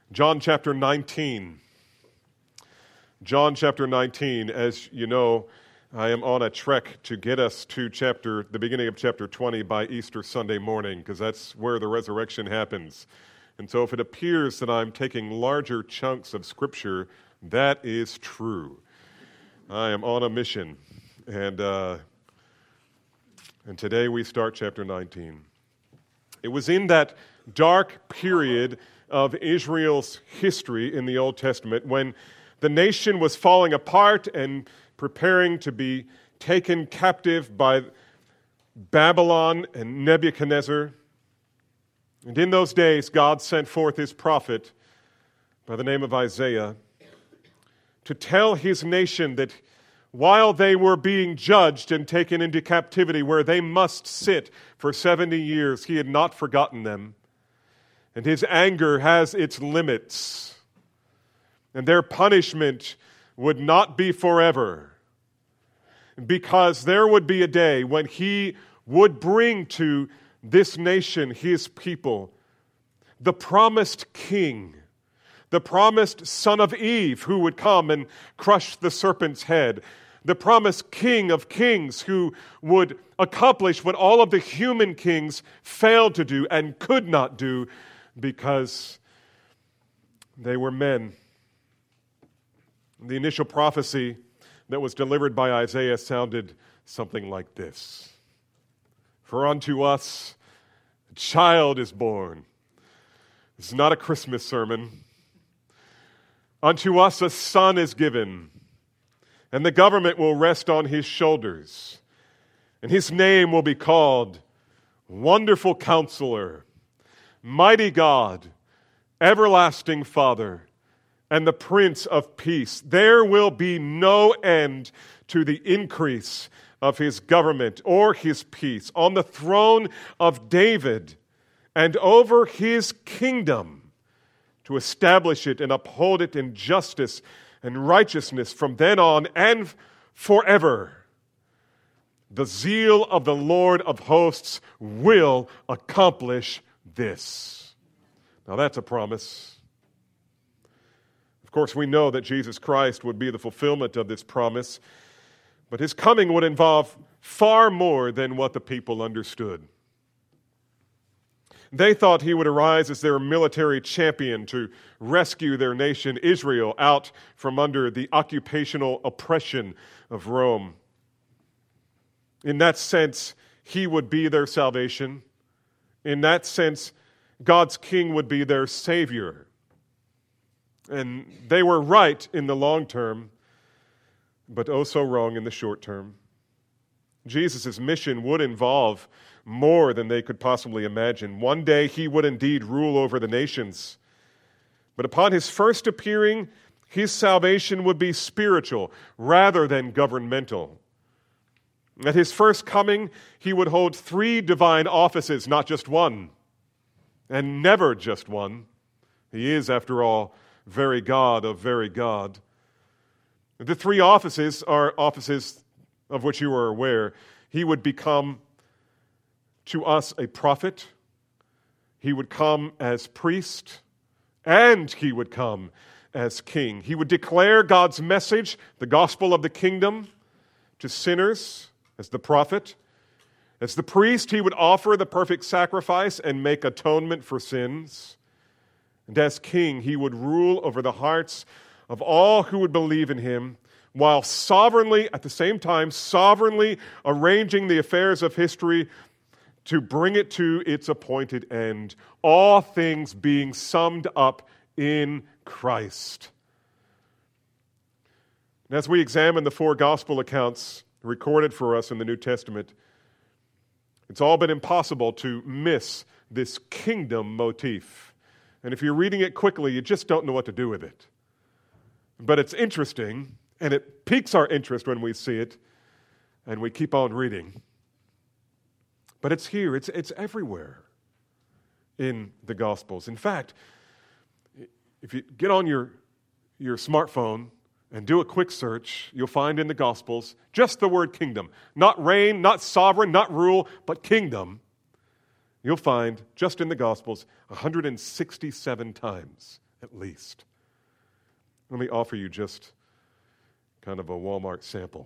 John chapter 19. John chapter 19, as you know, I am on a trek to get us to the beginning of chapter 20 by Easter Sunday morning, because that's where the resurrection happens. And so if it appears that I'm taking larger chunks of Scripture, that is true. I am on a mission. And today we start chapter 19. It was in that dark period of Israel's history in the Old Testament when the nation was falling apart and preparing to be taken captive by Babylon and Nebuchadnezzar. And in those days, God sent forth his prophet by the name of Isaiah to tell his nation that while they were being judged and taken into captivity where they must sit for 70 years, he had not forgotten them. And his anger has its limits. And their punishment would not be forever. Because there would be a day when he would bring to this nation, his people, the promised king, the promised son of Eve who would come and crush the serpent's head, the promised king of kings who would accomplish what all of the human kings failed to do and could not do because they were men. The initial prophecy that was delivered by Isaiah sounded something like this. For unto us a child is born. It's not a Christmas sermon. Unto us a son is given, and the government will rest on his shoulders. And his name will be called Wonderful Counselor, Mighty God, Everlasting Father, and the Prince of Peace. There will be no end to the increase of his government or his peace on the throne of David and over his kingdom, to establish it and uphold it in justice and righteousness from then on and forever. The zeal of the Lord of hosts will accomplish this. Now that's a promise. Of course, we know that Jesus Christ would be the fulfillment of this promise, but his coming would involve far more than what the people understood. They thought he would arise as their military champion to rescue their nation, Israel, out from under the occupational oppression of Rome. In that sense, he would be their salvation. In that sense, God's king would be their savior. And they were right in the long term, but oh so wrong in the short term. Jesus' mission would involve more than they could possibly imagine. One day he would indeed rule over the nations. But upon his first appearing, his salvation would be spiritual rather than governmental. At his first coming, he would hold 3 divine offices, not just one, and never just one. He is, after all, very God of very God. The 3 offices are offices of which you are aware. He would become to us a prophet. He would come as priest, and he would come as king. He would declare God's message, the gospel of the kingdom, to sinners as the prophet. As the priest, he would offer the perfect sacrifice and make atonement for sins. And as king, he would rule over the hearts of all who would believe in him, while sovereignly, at the same time, sovereignly arranging the affairs of history to bring it to its appointed end, all things being summed up in Christ. And as we examine the 4 gospel accounts recorded for us in the New Testament, it's all been impossible to miss this kingdom motif. And if you're reading it quickly, you just don't know what to do with it. But it's interesting, and it piques our interest when we see it, and we keep on reading. But it's here, it's everywhere in the Gospels. In fact, if you get on your smartphone and do a quick search, you'll find in the Gospels just the word kingdom. Not reign, not sovereign, not rule, but kingdom. You'll find just in the Gospels 167 times at least. Let me offer you just kind of a Walmart sample.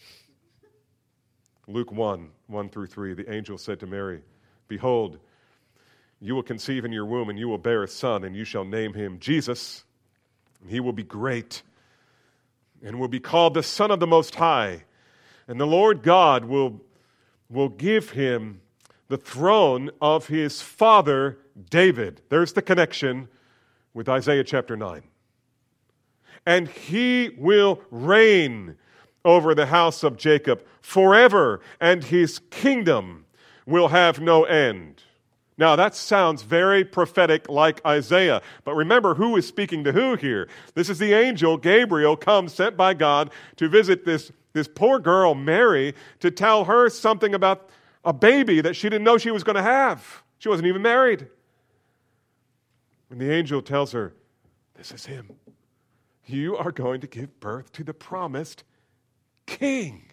Luke 1:1-3, the angel said to Mary, "Behold, you will conceive in your womb, and you will bear a son, and you shall name him Jesus. And he will be great, and will be called the Son of the Most High. And the Lord God will give him the throne of his father David." There's the connection with Isaiah chapter 9. "And he will reign over the house of Jacob forever, and his kingdom will have no end." Now, that sounds very prophetic like Isaiah. But remember who is speaking to who here. This is the angel Gabriel come sent by God to visit this poor girl, Mary, to tell her something about a baby that she didn't know she was going to have. She wasn't even married. And the angel tells her, "This is him. You are going to give birth to the promised King."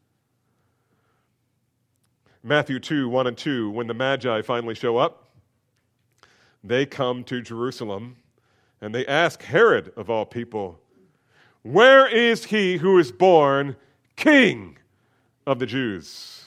Matthew 2:1-2, when the Magi finally show up, they come to Jerusalem and they ask Herod, of all people, "Where is he who is born King of the Jews?"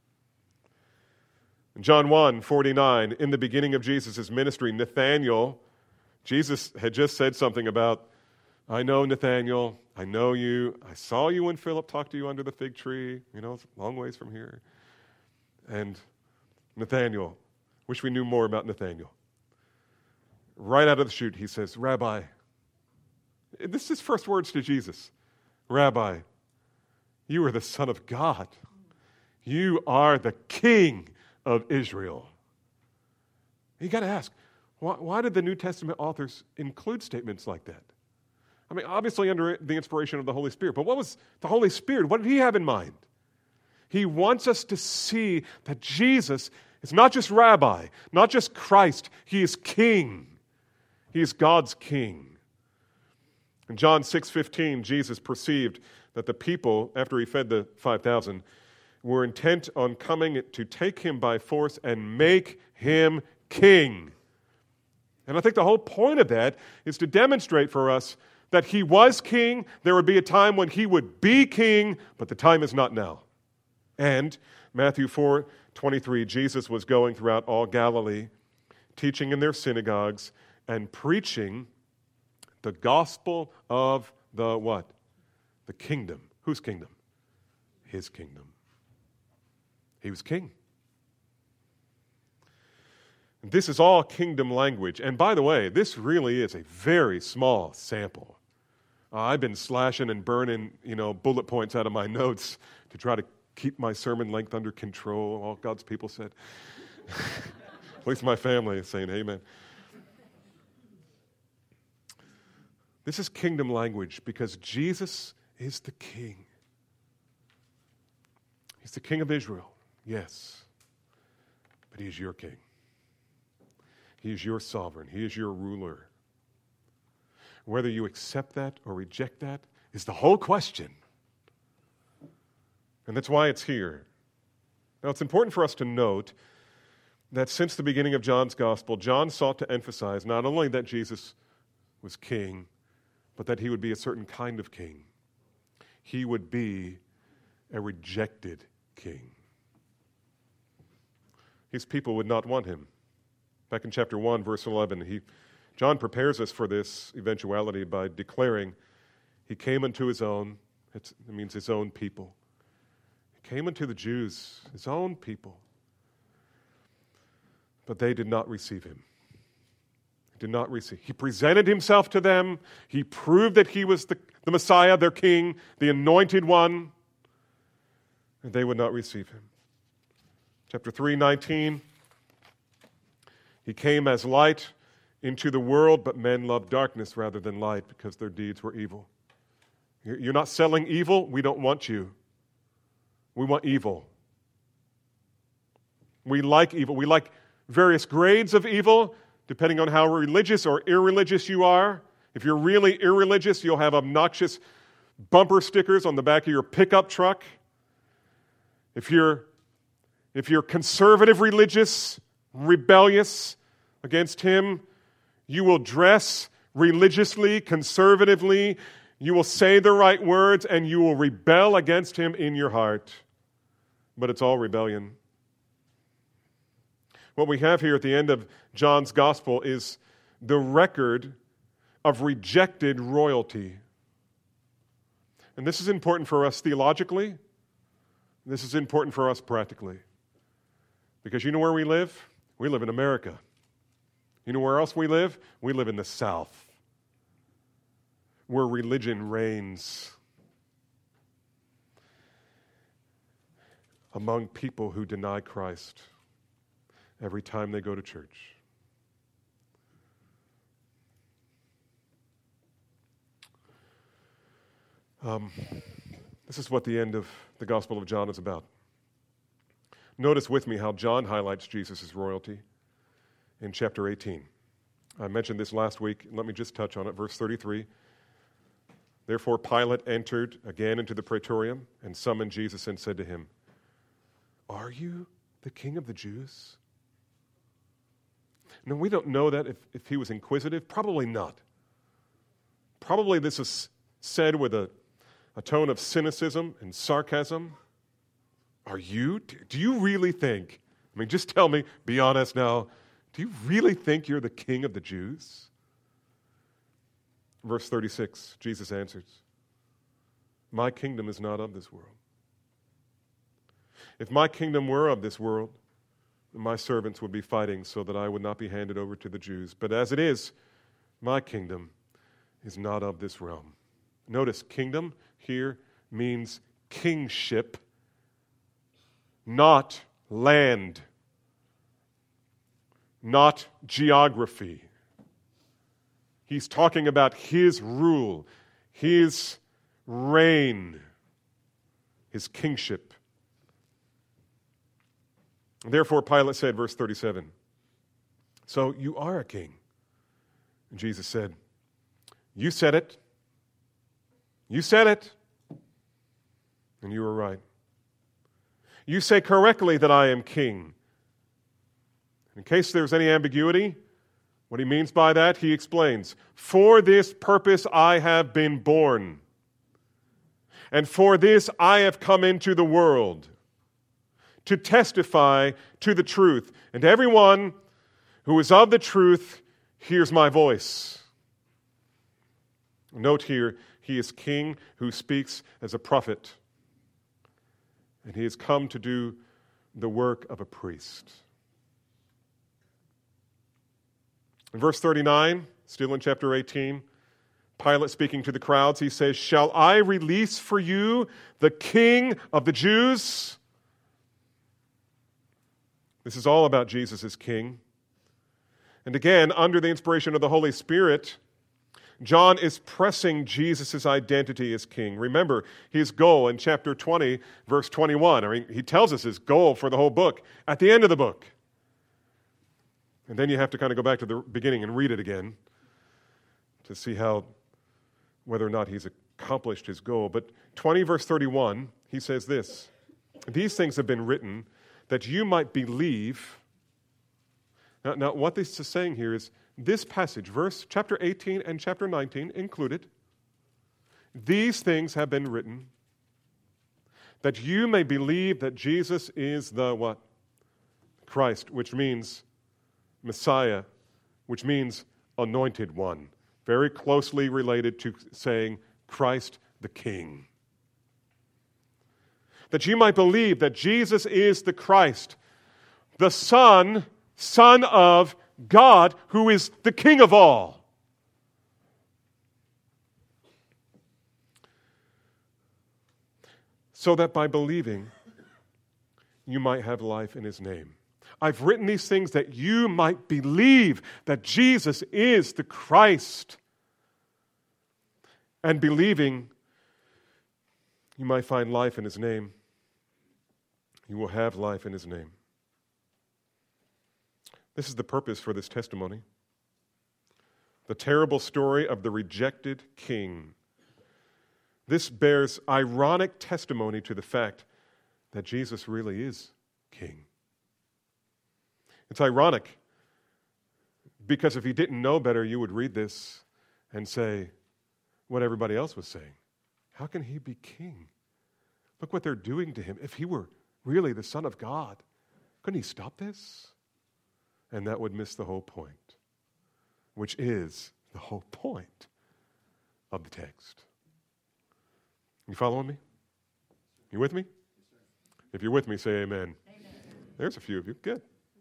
In John 1:49, in the beginning of Jesus' ministry, Nathanael, Jesus had just said something about, "I know Nathanael, I know you. I saw you when Philip talked to you under the fig tree. It's a long ways from here." And Nathanael, wish we knew more about Nathanael. Right out of the chute, he says, "Rabbi," this is his first words to Jesus, "Rabbi, you are the Son of God. You are the King of Israel." You got to ask, why did the New Testament authors include statements like that? I mean, obviously under the inspiration of the Holy Spirit. But what was the Holy Spirit? What did he have in mind? He wants us to see that Jesus is not just Rabbi, not just Christ. He is King. He is God's King. In John 6:15, Jesus perceived that the people, after he fed the 5,000, were intent on coming to take him by force and make him king. And I think the whole point of that is to demonstrate for us that he was king. There would be a time when he would be king, but the time is not now. And Matthew 4:23, Jesus was going throughout all Galilee, teaching in their synagogues and preaching the gospel of the what? The kingdom. Whose kingdom? His kingdom. He was king. This is all kingdom language. And by the way, this really is a very small sample. I've been slashing and burning, bullet points out of my notes to try to keep my sermon length under control. All God's people said. At least my family is saying amen. This is kingdom language because Jesus is the king. He's the king of Israel, yes. But he is your king. He is your sovereign. He is your ruler. Whether you accept that or reject that is the whole question. And that's why it's here. Now, it's important for us to note that since the beginning of John's gospel, John sought to emphasize not only that Jesus was king, but that he would be a certain kind of king. He would be a rejected king. His people would not want him. Back in chapter 1, verse 11, John prepares us for this eventuality by declaring, he came unto his own, it means his own people. He came unto the Jews, his own people, but they did not receive him. Did not receive. He presented himself to them. He proved that he was the Messiah, their king, the anointed one, and they would not receive him. Chapter 3:19, he came as light into the world, but men loved darkness rather than light because their deeds were evil. You're not selling evil? We don't want you. We want evil. We like evil. We like various grades of evil, depending on how religious or irreligious you are. If you're really irreligious, you'll have obnoxious bumper stickers on the back of your pickup truck. If you're conservative religious, rebellious against him, you will dress religiously, conservatively. You will say the right words and you will rebel against him in your heart. But it's all rebellion. What we have here at the end of John's gospel is the record of rejected royalty. And this is important for us theologically. This is important for us practically. Because you know where we live? We live in America. You know where else we live? We live in the South, where religion reigns among people who deny Christ every time they go to church. This is what the end of the Gospel of John is about. Notice with me how John highlights Jesus' royalty in chapter 18. I mentioned this last week. Let me just touch on it. Verse 33. Therefore Pilate entered again into the praetorium and summoned Jesus and said to him, "Are you the king of the Jews?" Now, we don't know that if he was inquisitive. Probably not. Probably this is said with a tone of cynicism and sarcasm. Are you? Do you really think? I mean, just tell me, be honest now. Do you really think you're the king of the Jews? Verse 36, Jesus answers, "My kingdom is not of this world. If my kingdom were of this world, my servants would be fighting so that I would not be handed over to the Jews. But as it is, my kingdom is not of this realm." Notice, kingdom here means kingship, not land, not geography. He's talking about his rule, his reign, his kingship. Therefore, Pilate said, verse 37, "So you are a king." And Jesus said, "You said it. You said it. And you were right. You say correctly that I am king." In case there's any ambiguity, what he means by that, he explains, "For this purpose I have been born, and for this I have come into the world, to testify to the truth. And everyone who is of the truth hears my voice." Note here, he is king who speaks as a prophet, and he has come to do the work of a priest. In verse 39, still in chapter 18, Pilate speaking to the crowds, he says, "Shall I release for you the king of the Jews?" This is all about Jesus as king. And again, under the inspiration of the Holy Spirit, John is pressing Jesus' identity as king. Remember his goal in chapter 20, verse 21. I mean, he tells us his goal for the whole book at the end of the book. And then you have to kind of go back to the beginning and read it again to see whether or not he's accomplished his goal. But 20, verse 31, he says this, "These things have been written that you might believe." Now, what this is saying here is this passage, chapter 18 and chapter 19 included, these things have been written that you may believe that Jesus is the what? Christ, which means Messiah, which means anointed one. Very closely related to saying Christ the King. That you might believe that Jesus is the Christ, the Son of God, who is the King of all. So that by believing, you might have life in his name. I've written these things that you might believe that Jesus is the Christ. And believing, you might find life in his name. You will have life in his name. This is the purpose for this testimony. The terrible story of the rejected king. This bears ironic testimony to the fact that Jesus really is king. It's ironic because if you didn't know better, you would read this and say what everybody else was saying. How can he be king? Look what they're doing to him. If he were really the Son of God, couldn't he stop this? And that would miss the whole point, which is the whole point of the text. You following me? You with me? If you're with me, say amen. Amen. There's a few of you. Good.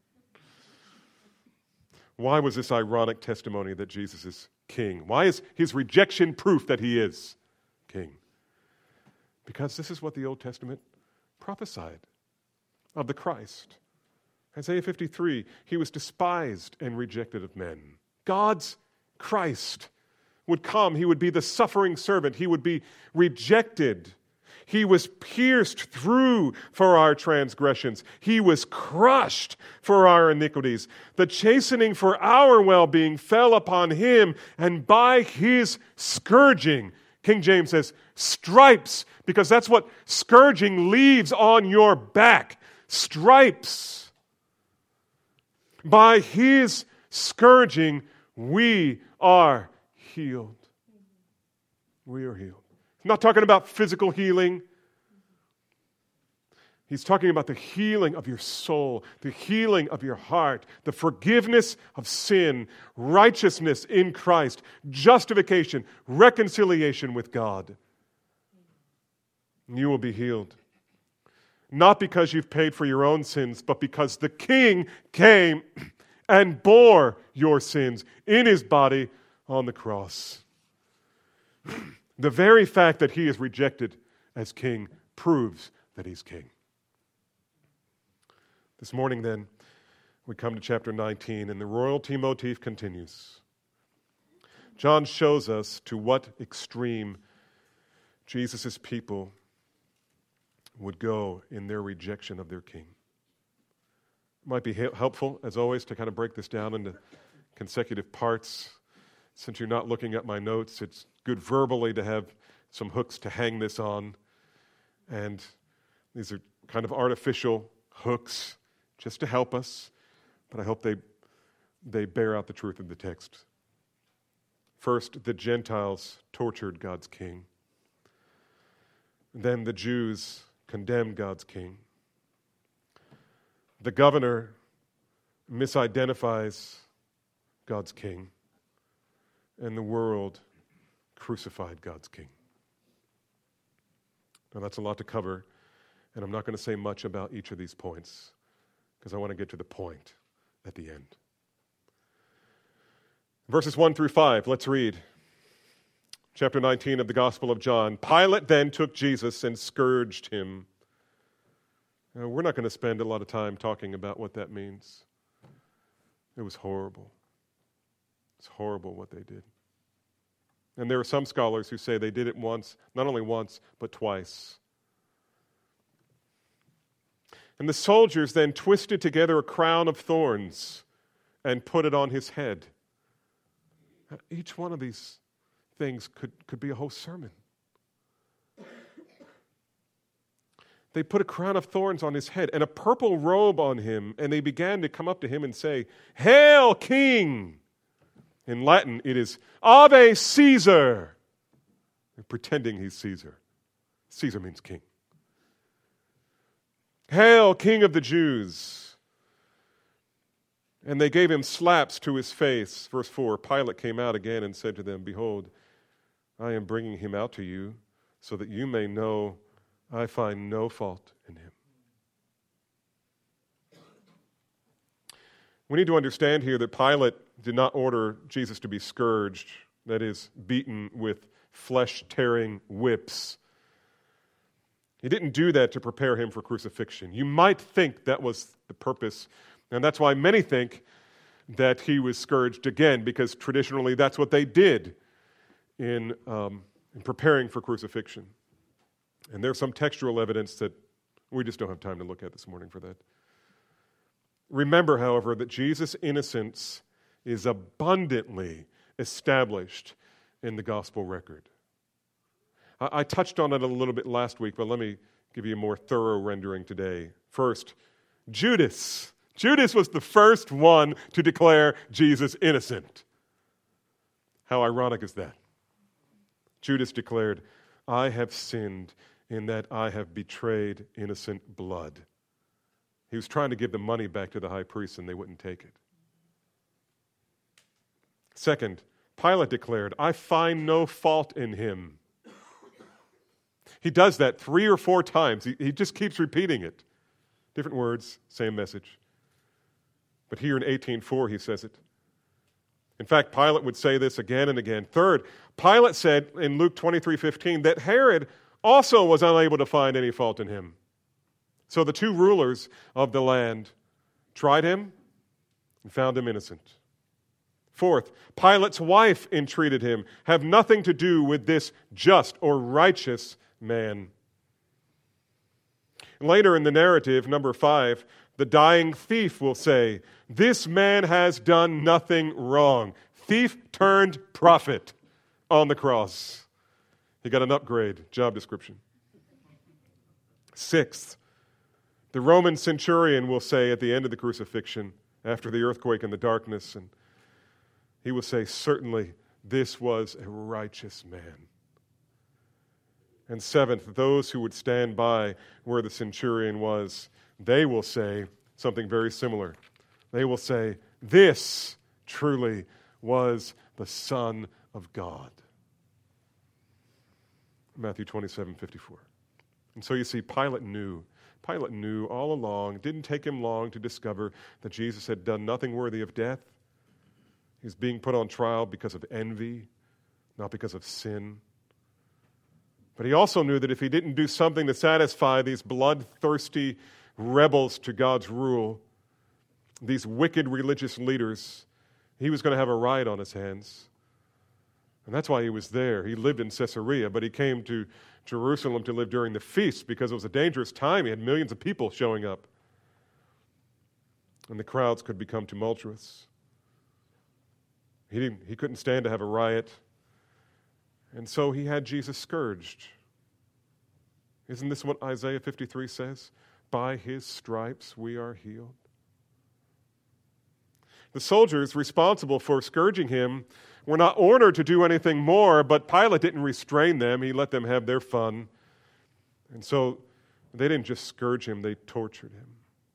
Why was this ironic testimony that Jesus is king? Why is his rejection proof that he is king? Because this is what the Old Testament prophesied of the Christ. Isaiah 53, he was despised and rejected of men. God's Christ would come. He would be the suffering servant. He would be rejected. He was pierced through for our transgressions. He was crushed for our iniquities. The chastening for our well-being fell upon him, and by his scourging, King James says, stripes, because that's what scourging leaves on your back. Stripes. By his scourging, we are healed. We are healed. He's not talking about physical healing. He's talking about the healing of your soul, the healing of your heart, the forgiveness of sin, righteousness in Christ, justification, reconciliation with God. You will be healed. Not because you've paid for your own sins, but because the King came and bore your sins in his body on the cross. The very fact that he is rejected as king proves that he's king. This morning, then, we come to chapter 19, and the royalty motif continues. John shows us to what extreme Jesus' people would go in their rejection of their king. It might be helpful, as always, to kind of break this down into consecutive parts. Since you're not looking at my notes, it's good verbally to have some hooks to hang this on. And these are kind of artificial hooks just to help us, but I hope they bear out the truth of the text. First, the Gentiles tortured God's king. Then the Jews condemned God's king. The governor misidentifies God's king, and the world crucified God's king. Now that's a lot to cover, and I'm not going to say much about each of these points because I want to get to the point at the end. Verses 1 through 5, let's read. Chapter 19 of the Gospel of John. Pilate then took Jesus and scourged him. Now, we're not going to spend a lot of time talking about what that means. It was horrible. It's horrible what they did. And there are some scholars who say they did it once, not only once, but twice. And the soldiers then twisted together a crown of thorns and put it on his head. Each one of these things could be a whole sermon. They put a crown of thorns on his head and a purple robe on him, and they began to come up to him and say, "Hail, King!" In Latin, it is Ave Caesar. They're pretending he's Caesar. Caesar means king. Hail, King of the Jews. And they gave him slaps to his face. Verse 4, Pilate came out again and said to them, "Behold, I am bringing him out to you so that you may know I find no fault in him." We need to understand here that Pilate did not order Jesus to be scourged, that is, beaten with flesh-tearing whips. He didn't do that to prepare him for crucifixion. You might think that was the purpose, and that's why many think that he was scourged again, because traditionally that's what they did in preparing for crucifixion. And there's some textual evidence that we just don't have time to look at this morning for that. Remember, however, that Jesus' innocence is abundantly established in the gospel record. I touched on it a little bit last week, but let me give you a more thorough rendering today. First, Judas. Judas was the first one to declare Jesus innocent. How ironic is that? Judas declared, I have sinned in that I have betrayed innocent blood. He was trying to give the money back to the high priest, and they wouldn't take it. Second, Pilate declared, I find no fault in him. He does that 3 or 4 times. He just keeps repeating it. Different words, same message. But here in 18:4, he says it. In fact, Pilate would say this again and again. Third, Pilate said in Luke 23:15 that Herod also was unable to find any fault in him. So the 2 rulers of the land tried him and found him innocent. Fourth, Pilate's wife entreated him, have nothing to do with this just or righteous man. Later in the narrative, number 5, the dying thief will say, this man has done nothing wrong. Thief turned prophet on the cross. He got an upgrade, job description. Sixth, the Roman centurion will say at the end of the crucifixion, after the earthquake and the darkness, and he will say, certainly this was a righteous man. And seventh, those who would stand by where the centurion was, they will say something very similar. They will say, this truly was the Son of God. Matthew 27:54. And so you see, Pilate knew all along. It didn't take him long to discover that Jesus had done nothing worthy of death. He was being put on trial because of envy, not because of sin. But he also knew that if he didn't do something to satisfy these bloodthirsty rebels to God's rule, these wicked religious leaders, he was going to have a riot on his hands. And that's why he was there. He lived in Caesarea, but he came to Jerusalem to live during the feast because it was a dangerous time. He had millions of people showing up. And the crowds could become tumultuous. He couldn't stand to have a riot. And so he had Jesus scourged. Isn't this what Isaiah 53 says? By his stripes we are healed. The soldiers responsible for scourging him were not ordered to do anything more, but Pilate didn't restrain them. He let them have their fun. And so they didn't just scourge him, they tortured him.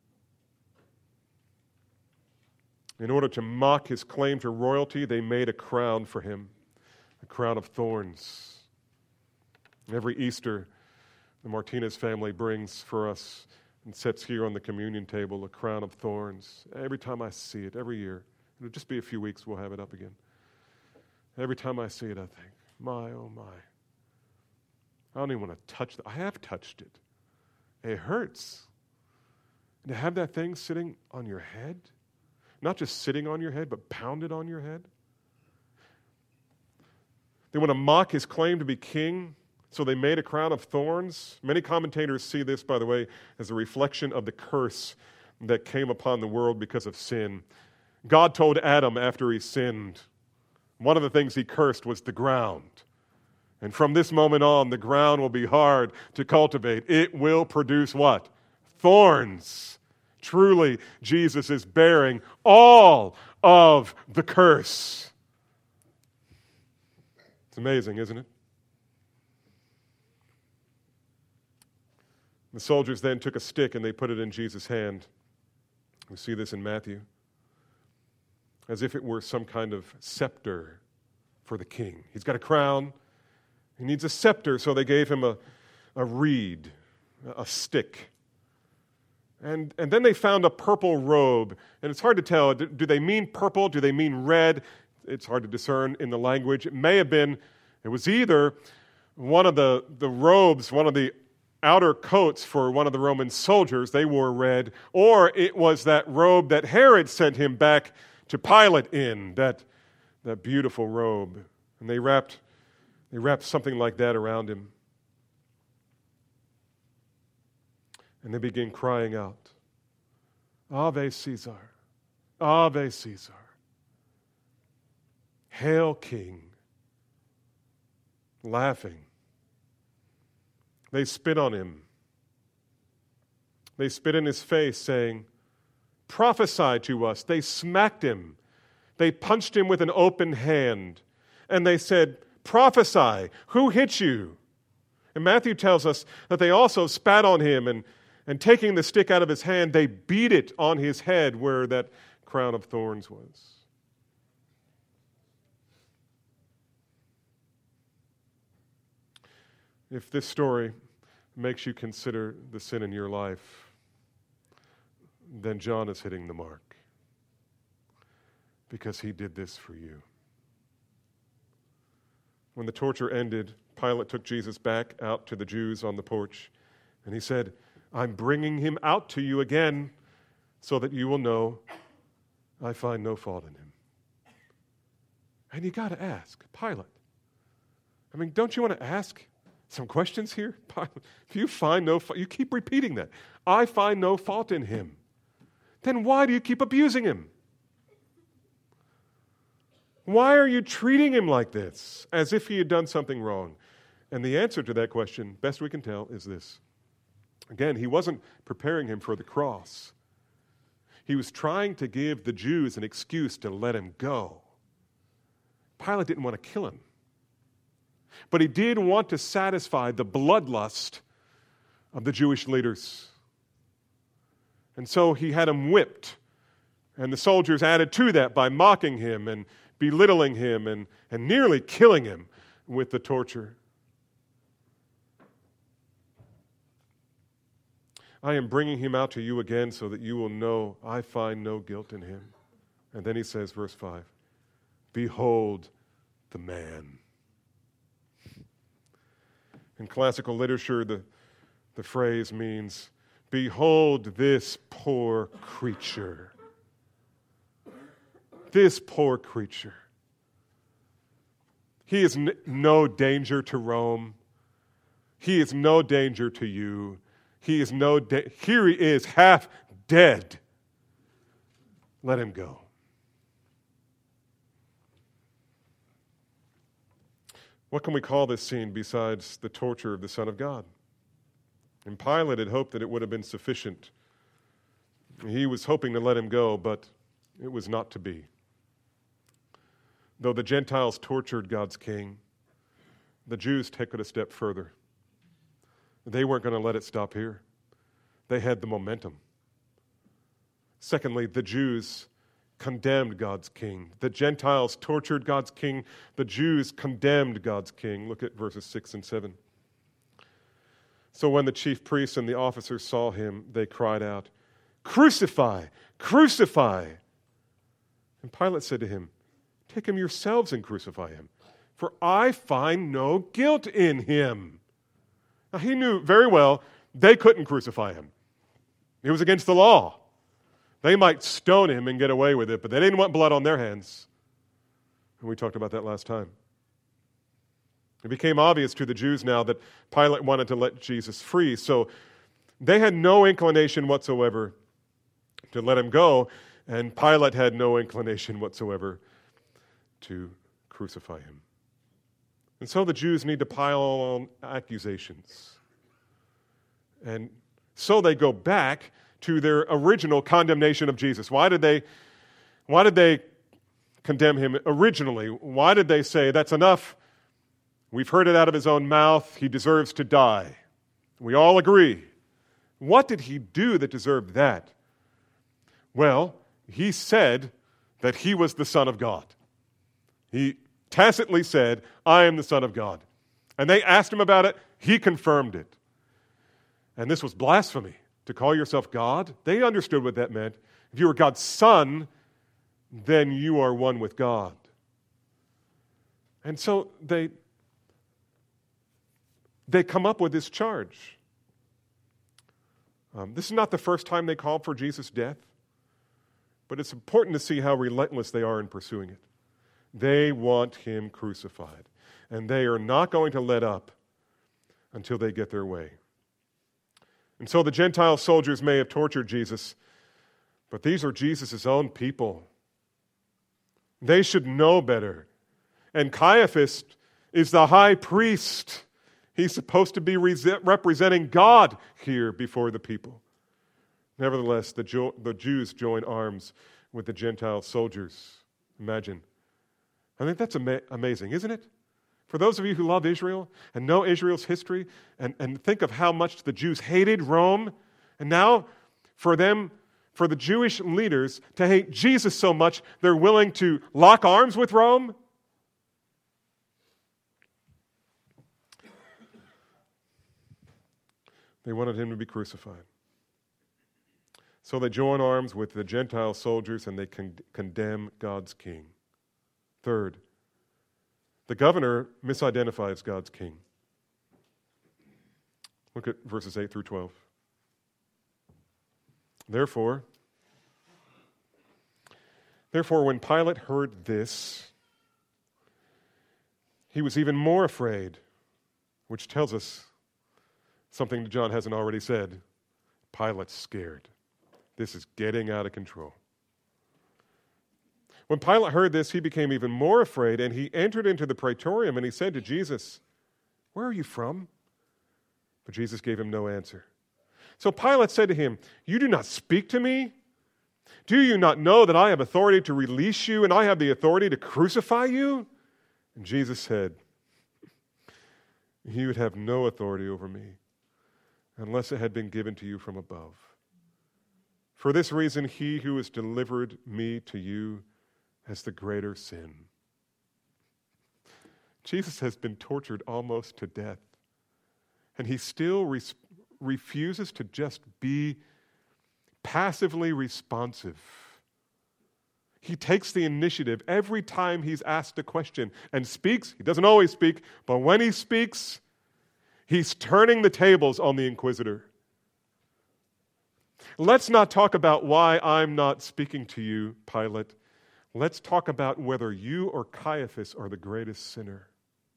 In order to mock his claim to royalty, they made a crown for him, a crown of thorns. Every Easter, the Martinez family brings for us and sets here on the communion table a crown of thorns. Every time I see it, every year, it'll just be a few weeks, we'll have it up again. Every time I see it, I think, my, oh my. I don't even want to touch that. I have touched it. It hurts. And to have that thing sitting on your head, not just sitting on your head, but pounded on your head. They want to mock his claim to be king, so they made a crown of thorns. Many commentators see this, by the way, as a reflection of the curse that came upon the world because of sin. God told Adam after he sinned, one of the things he cursed was the ground. And from this moment on, the ground will be hard to cultivate. It will produce what? Thorns. Truly, Jesus is bearing all of the curse. It's amazing, isn't it? The soldiers then took a stick and they put it in Jesus' hand. We see this in Matthew. As if it were some kind of scepter for the king. He's got a crown. He needs a scepter, so they gave him a reed, a stick. And then they found a purple robe. And it's hard to tell. Do they mean purple? Do they mean red? It's hard to discern in the language. It was either one of the robes, one of the outer coats for one of the Roman soldiers, they wore red, or it was that robe that Herod sent him back to Pilate in, that beautiful robe. And they wrapped something like that around him. And they began crying out, Ave Caesar, Ave Caesar, Hail King, laughing. They spit on him. They spit in his face, saying, prophesy to us. They smacked him. They punched him with an open hand. and they said, "Prophesy, who hit you?" And Matthew tells us that they also spat on him, and taking the stick out of his hand, they beat it on his head where that crown of thorns was. If this story makes you consider the sin in your life, then John is hitting the mark, because he did this for you. When the torture ended, Pilate took Jesus back out to the Jews on the porch, and he said, "I'm bringing him out to you again so that you will know I find no fault in him." And you got to ask, Pilate, don't you want to ask some questions here? Pilate, if you find no fault, you keep repeating that, "I find no fault in him," then why do you keep abusing him? Why are you treating him like this, as if he had done something wrong? And the answer to that question, best we can tell, is this. Again, he wasn't preparing him for the cross. He was trying to give the Jews an excuse to let him go. Pilate didn't want to kill him, but he did want to satisfy the bloodlust of the Jewish leaders. And so he had him whipped, and the soldiers added to that by mocking him and belittling him and nearly killing him with the torture. "I am bringing him out to you again so that you will know I find no guilt in him." And then he says, verse 5, "Behold the man." In classical literature, the phrase means, "Behold this poor creature." This poor creature. He is no danger to Rome. He is no danger to you. Here he is, half dead. Let him go. What can we call this scene besides the torture of the Son of God? And Pilate had hoped that it would have been sufficient. He was hoping to let him go, but it was not to be. Though the Gentiles tortured God's king, the Jews took it a step further. They weren't going to let it stop here. They had the momentum. Secondly, the Jews condemned God's king. The Gentiles tortured God's king. The Jews condemned God's king. Look at verses 6 and 7. "So when the chief priests and the officers saw him, they cried out, 'Crucify! Crucify!' And Pilate said to him, 'Take him yourselves and crucify him, for I find no guilt in him.'" Now he knew very well they couldn't crucify him. It was against the law. They might stone him and get away with it, but they didn't want blood on their hands. And we talked about that last time. It became obvious to the Jews now that Pilate wanted to let Jesus free, so they had no inclination whatsoever to let him go, and Pilate had no inclination whatsoever to crucify him. And so the Jews need to pile on accusations. And so they go back to their original condemnation of Jesus. Why did they condemn him originally? Why did they say, "That's enough. We've heard it out of his own mouth. He deserves to die"? We all agree. What did he do that deserved that? Well, he said that he was the Son of God. He tacitly said, "I am the Son of God." And they asked him about it. He confirmed it. And this was blasphemy. To call yourself God, they understood what that meant. If you were God's son, then you are one with God. And so they come up with this charge. This is not the first time they called for Jesus' death, but it's important to see how relentless they are in pursuing it. They want him crucified, and they are not going to let up until they get their way. And so the Gentile soldiers may have tortured Jesus, but these are Jesus' own people. They should know better. And Caiaphas is the high priest. He's supposed to be representing God here before the people. Nevertheless, the Jews join arms with the Gentile soldiers. Imagine I think that's amazing, isn't it? For those of you who love Israel and know Israel's history and think of how much the Jews hated Rome, and now for the Jewish leaders to hate Jesus so much, they're willing to lock arms with Rome. They wanted him to be crucified. So they join arms with the Gentile soldiers and they condemn God's king. Third, the governor misidentifies God's king. Look at verses 8 through 12. Therefore, when Pilate heard this, he was even more afraid, which tells us something that John hasn't already said. Pilate's scared. This is getting out of control. When Pilate heard this, he became even more afraid, and he entered into the praetorium, and he said to Jesus, "Where are you from?" But Jesus gave him no answer. So Pilate said to him, "You do not speak to me? Do you not know that I have authority to release you, and I have the authority to crucify you?" And Jesus said, "You would have no authority over me unless it had been given to you from above. For this reason, he who has delivered me to you has the greater sin." Jesus has been tortured almost to death, and he still refuses to just be passively responsive. He takes the initiative every time he's asked a question and speaks. He doesn't always speak, but when he speaks, he's turning the tables on the inquisitor. Let's not talk about why I'm not speaking to you, Pilate. Let's talk about whether you or Caiaphas are the greatest sinner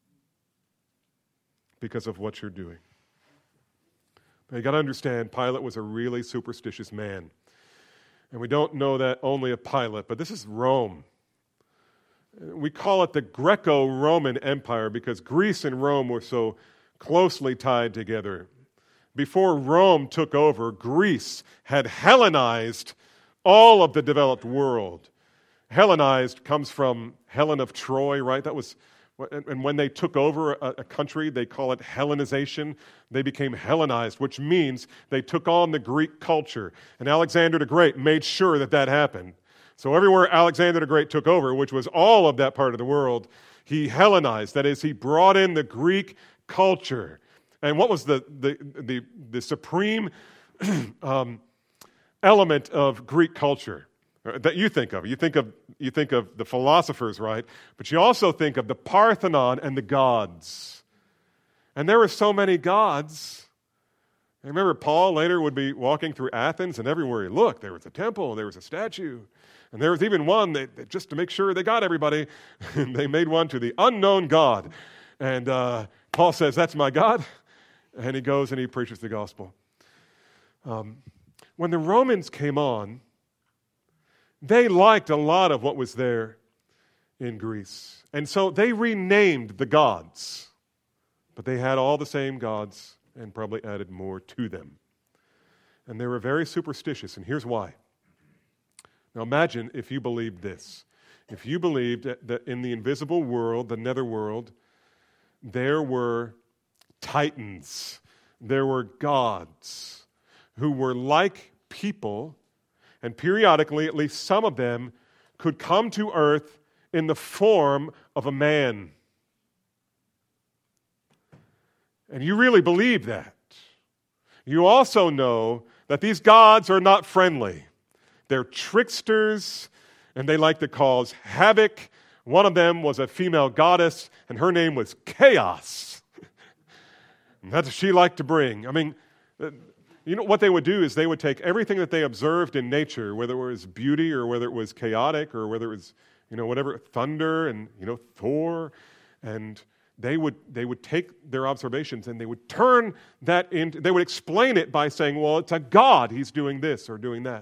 because of what you're doing. Now, you got to understand, Pilate was a really superstitious man. And we don't know that only of Pilate, but this is Rome. We call it the Greco-Roman Empire because Greece and Rome were so closely tied together. Before Rome took over, Greece had Hellenized all of the developed world. Hellenized comes from Helen of Troy, right? And when they took over a country, they call it Hellenization. They became Hellenized, which means they took on the Greek culture. And Alexander the Great made sure that happened. So everywhere Alexander the Great took over, which was all of that part of the world, he Hellenized. That is, he brought in the Greek culture. And what was the supreme element of Greek culture that you think of? You think of the philosophers, right? But you also think of the Parthenon and the gods. And there were so many gods. I remember Paul later would be walking through Athens, and everywhere he looked, there was a temple, there was a statue. And there was even one, that just to make sure they got everybody, they made one to the unknown God. And Paul says, "That's my God." And he goes and he preaches the gospel. When the Romans came on, they liked a lot of what was there in Greece. And so they renamed the gods. But they had all the same gods and probably added more to them. And they were very superstitious, and here's why. Now imagine if you believed this. If you believed that in the invisible world, the netherworld, there were titans, there were gods who were like people, and periodically, at least some of them, could come to earth in the form of a man. And you really believe that. You also know that these gods are not friendly. They're tricksters, and they like to cause havoc. One of them was a female goddess, and her name was Chaos. And that's what she liked to bring. I mean, you know what they would do is they would take everything that they observed in nature, whether it was beauty or whether it was chaotic or whether it was, whatever, thunder and, Thor, and they would take their observations and they would turn that into, they would explain it by saying, well, it's a god, he's doing this or doing that.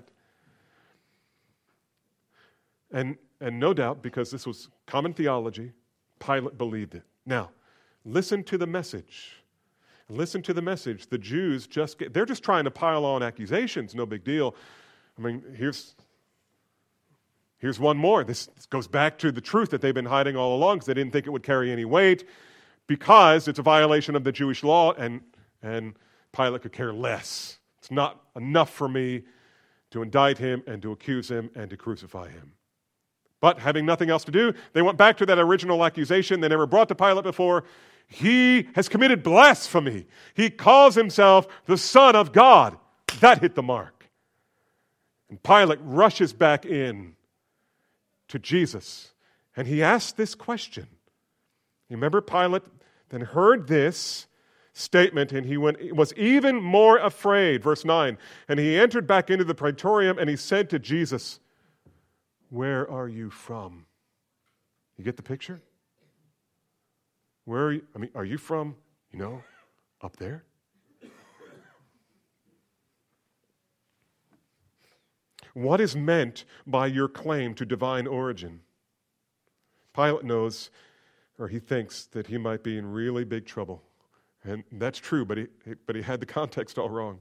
And no doubt, because this was common theology, Pilate believed it. Now, listen to the message. Listen to the message. The Jews they're just trying to pile on accusations, no big deal. I mean, Here's one more. This goes back to the truth that they've been hiding all along because they didn't think it would carry any weight because it's a violation of the Jewish law, and Pilate could care less. It's not enough for me to indict him and to accuse him and to crucify him. But having nothing else to do, they went back to that original accusation they never brought to Pilate before. He has committed blasphemy. He calls himself the Son of God. That hit the mark. And Pilate rushes back in to Jesus, and he asks this question. You remember, Pilate then heard this statement, and he was even more afraid. Verse 9, and he entered back into the praetorium, and he said to Jesus, "Where are you from?" You get the picture? Where are you? Are you from, up there? What is meant by your claim to divine origin? Pilate knows, or he thinks, that he might be in really big trouble. And that's true, but he had the context all wrong.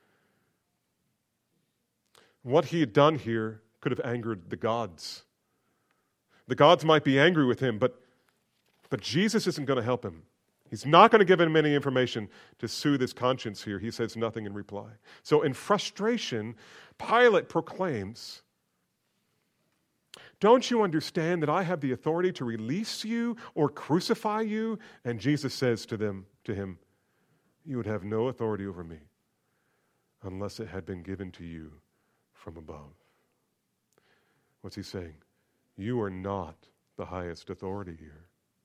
What he had done here could have angered the gods. The gods might be angry with him, but Jesus isn't going to help him. He's not going to give him any information to soothe his conscience here. He says nothing in reply. So in frustration, Pilate proclaims, "Don't you understand that I have the authority to release you or crucify you?" And Jesus says to him, "You would have no authority over me unless it had been given to you from above." What's he saying? You are not the highest authority here.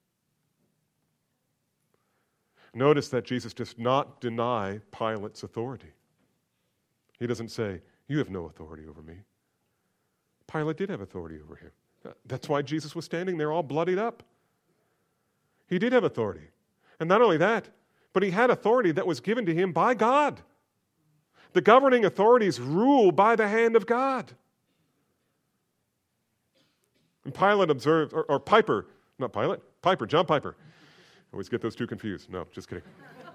Notice that Jesus does not deny Pilate's authority. He doesn't say, "You have no authority over me." Pilate did have authority over him. That's why Jesus was standing there all bloodied up. He did have authority. And not only that, but he had authority that was given to him by God. The governing authorities rule by the hand of God. And Pilate observed, or Piper, not Pilate, Piper, John Piper. I always get those two confused. No, just kidding.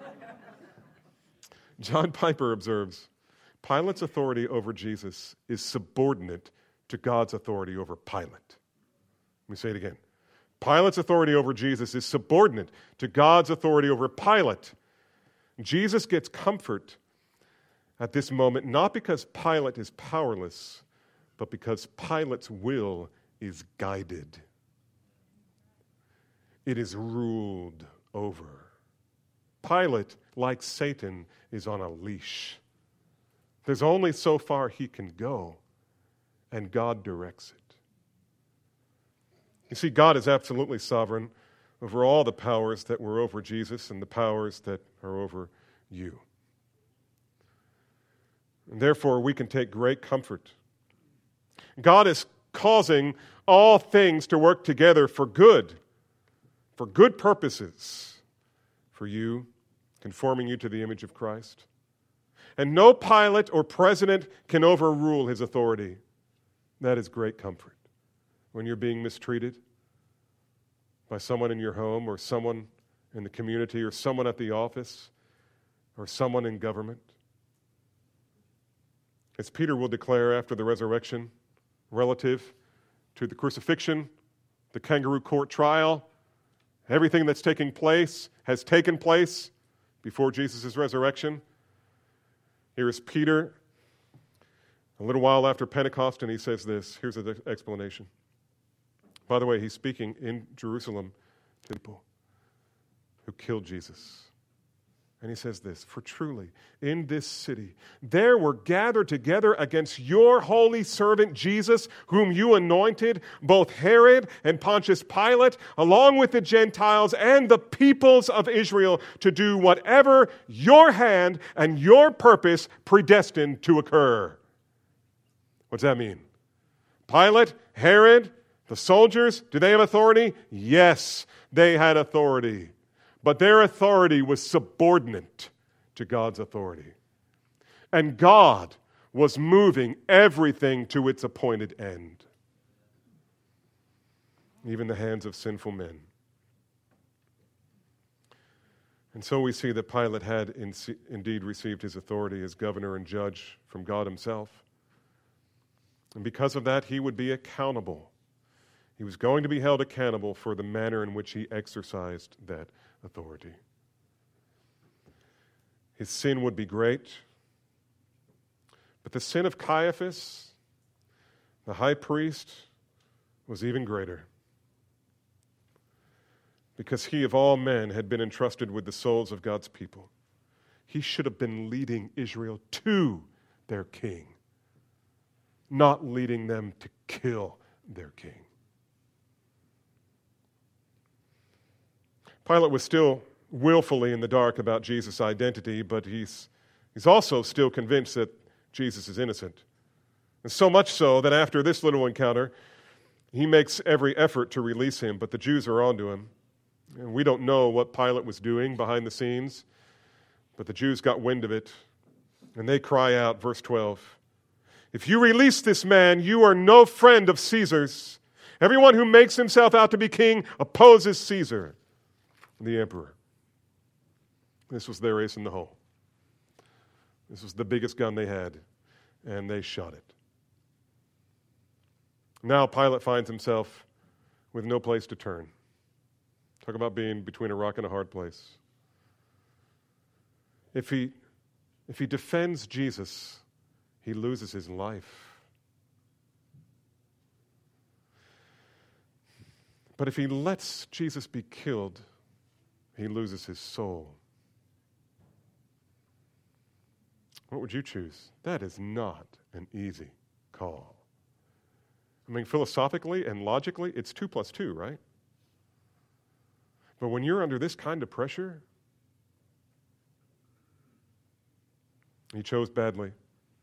John Piper observes, Pilate's authority over Jesus is subordinate to God's authority over Pilate. Let me say it again. Pilate's authority over Jesus is subordinate to God's authority over Pilate. Jesus gets comfort at this moment, not because Pilate is powerless, but because Pilate's will is guided. It is ruled over. Pilate, like Satan, is on a leash. There's only so far he can go, and God directs it. You see, God is absolutely sovereign over all the powers that were over Jesus and the powers that are over you. And therefore, we can take great comfort. God is causing all things to work together for good purposes, for you, conforming you to the image of Christ. And no Pilate or president can overrule his authority. That is great comfort. When you're being mistreated by someone in your home or someone in the community or someone at the office or someone in government. As Peter will declare after the resurrection, relative to the crucifixion, the kangaroo court trial, everything that's taking place has taken place before Jesus' resurrection. Here is Peter a little while after Pentecost, and he says this. Here's the explanation. By the way, he's speaking in Jerusalem to people who killed Jesus. And he says this, "For truly, in this city, there were gathered together against your holy servant Jesus, whom you anointed, both Herod and Pontius Pilate, along with the Gentiles and the peoples of Israel, to do whatever your hand and your purpose predestined to occur." What's that mean? Pilate, Herod, the soldiers, do they have authority? Yes, they had authority. But their authority was subordinate to God's authority. And God was moving everything to its appointed end, even the hands of sinful men. And so we see that Pilate had indeed received his authority as governor and judge from God himself. And because of that, he would be accountable. He was going to be held accountable for the manner in which he exercised that authority. His sin would be great, but the sin of Caiaphas, the high priest, was even greater, because he of all men had been entrusted with the souls of God's people. He should have been leading Israel to their king, not leading them to kill their king. Pilate was still willfully in the dark about Jesus' identity, but he's also still convinced that Jesus is innocent. And so much so that after this little encounter, he makes every effort to release him, but the Jews are onto him. And we don't know what Pilate was doing behind the scenes, but the Jews got wind of it, and they cry out, verse 12, "If you release this man, you are no friend of Caesar's. Everyone who makes himself out to be king opposes Caesar," the emperor. This was their ace in the hole. This was the biggest gun they had, and they shot it. Now Pilate finds himself with no place to turn. Talk about being between a rock and a hard place. If he defends Jesus, he loses his life. But if he lets Jesus be killed, he loses his soul. What would you choose? That is not an easy call. I mean, philosophically and logically, it's 2 plus 2, right? But when you're under this kind of pressure, he chose badly.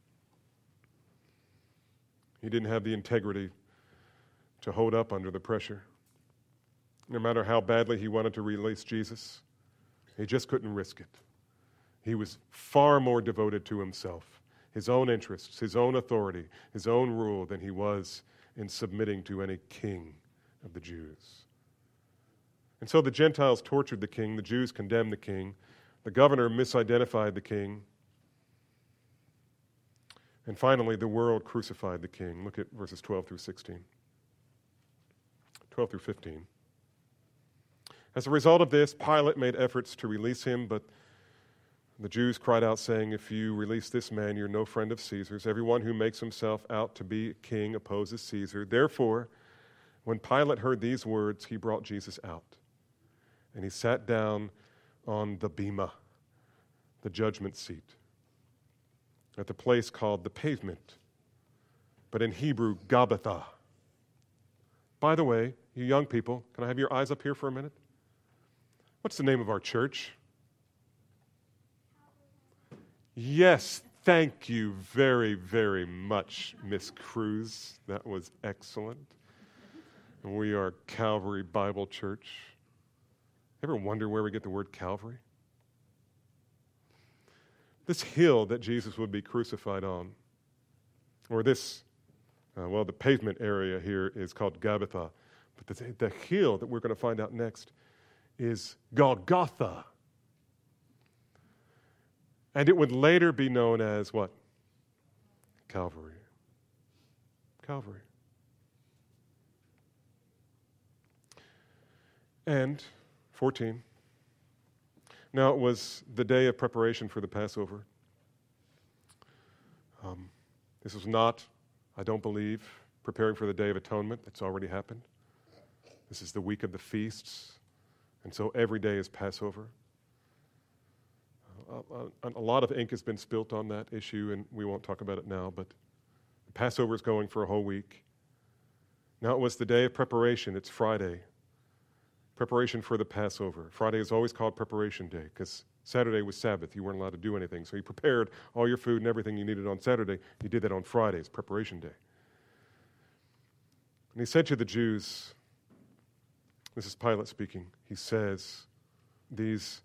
He didn't have the integrity to hold up under the pressure. No matter how badly he wanted to release Jesus, he just couldn't risk it. He was far more devoted to himself, his own interests, his own authority, his own rule than he was in submitting to any king of the Jews. And so the Gentiles tortured the king, the Jews condemned the king, the governor misidentified the king, and finally the world crucified the king. Look at verses 12 through 16. 12 through 15. As a result of this, Pilate made efforts to release him, but the Jews cried out, saying, "If you release this man, you're no friend of Caesar's. Everyone who makes himself out to be king opposes Caesar." Therefore, when Pilate heard these words, he brought Jesus out, and he sat down on the bema, the judgment seat, at the place called the Pavement, but in Hebrew, Gabbatha. By the way, you young people, can I have your eyes up here for a minute? What's the name of our church? Yes, thank you very, very much, Miss Cruz. That was excellent. And we are Calvary Bible Church. Ever wonder where we get the word Calvary? This hill that Jesus would be crucified on, or this, the pavement area here is called Gabbatha. But the hill that we're going to find out next is Golgotha. And it would later be known as what? Calvary. Calvary. And 14. Now it was the day of preparation for the Passover. This was not, I don't believe, preparing for the Day of Atonement. That's already happened. This is the week of the feasts. And so every day is Passover. A lot of ink has been spilt on that issue, and we won't talk about it now, but Passover is going for a whole week. Now it was the day of preparation. It's Friday. Preparation for the Passover. Friday is always called Preparation Day because Saturday was Sabbath. You weren't allowed to do anything. So you prepared all your food and everything you needed on Saturday. You did that on Friday. It's Preparation Day. And he said to the Jews, this is Pilate speaking, he says these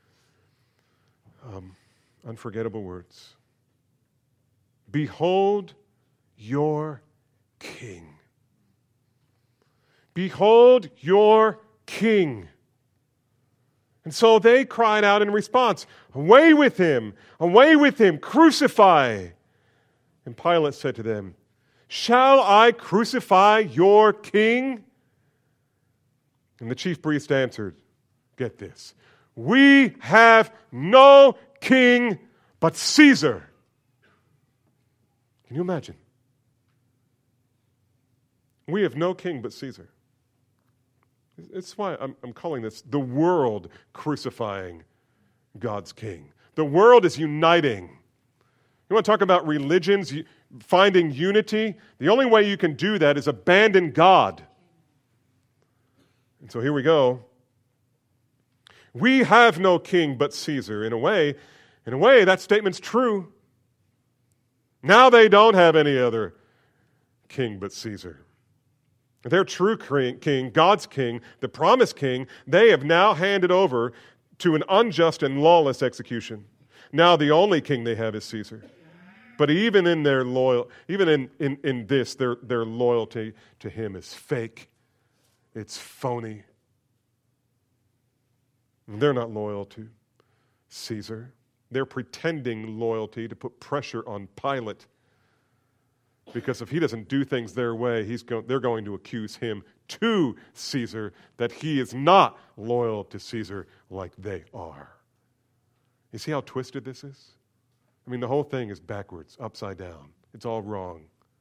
unforgettable words. "Behold your king. Behold your king." And so they cried out in response, "Away with him! Away with him! Crucify!" And Pilate said to them, shall I crucify your king? And the chief priest answered, get this, we have no king but Caesar. Can you imagine? We have no king but Caesar. It's why I'm calling this the world crucifying God's king. The world is uniting. You want to talk about religions finding unity? The only way you can do that is abandon God. And so here we go. We have no king but Caesar. In a way, that statement's true. Now they don't have any other king but Caesar. Their true king, God's king, the promised king, they have now handed over to an unjust and lawless execution. Now the only king they have is Caesar. But even in their in this, their loyalty to him is fake. It's phony. They're not loyal to Caesar. They're pretending loyalty to put pressure on Pilate. Because if he doesn't do things their way, they're going to accuse him to Caesar that he is not loyal to Caesar like they are. You see how twisted this is? I mean, the whole thing is backwards, upside down. It's all wrong.